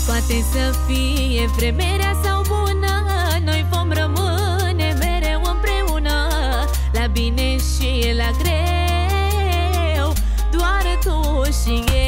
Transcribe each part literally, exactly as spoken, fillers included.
Poate să fie vreme rea sau bună, noi vom rămâne mereu împreună, la bine și la greu, doar tu și eu.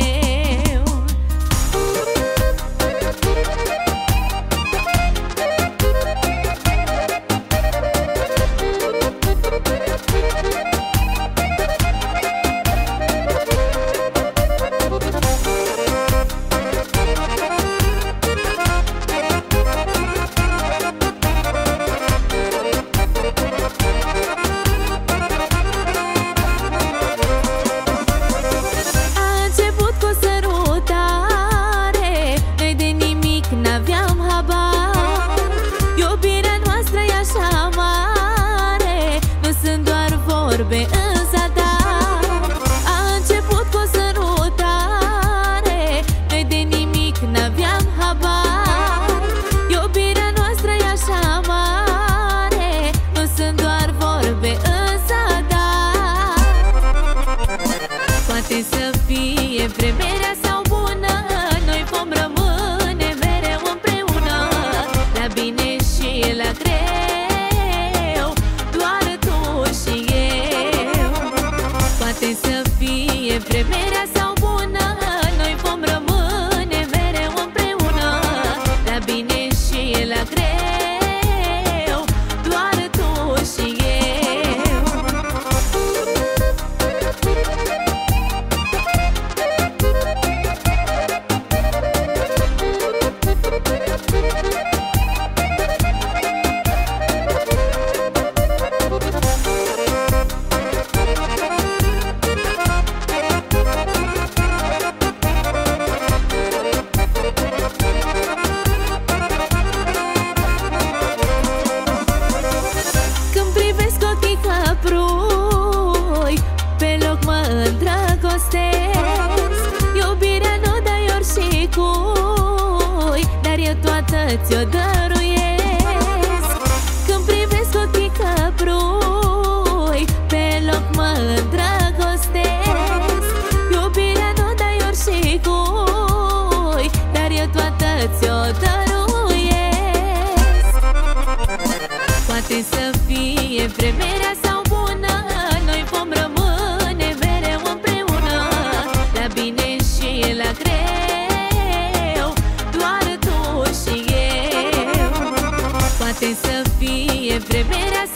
Vorbe în zadar, a început cu o sărutare, noi de nimic n-aveam habar. Iubirea noastră e așa mare, nu sunt doar vorbe în zadar. Poate să fie vreme rea sau bună, noi vom rămâne mereu împreună, la bine și la greu, doar tu și eu. Poate să fie vreme rea sau bună, noi vom rămâne mereu împreună, la bine și la greu, doar tu și eu. Iubirea nu dai ori și cui, dar eu toată ți-o dăruiesc. Când privesc ochii căprui, pe loc mă îndrăgostesc. Iubirea nu dai ori și cui, dar eu toată ți-o dăruiesc. Poate să fie vreme rea sau bună, noi vom rămâne mereu împreună, la bine și la greu, doar tu și eu. Poate să fie vreme rea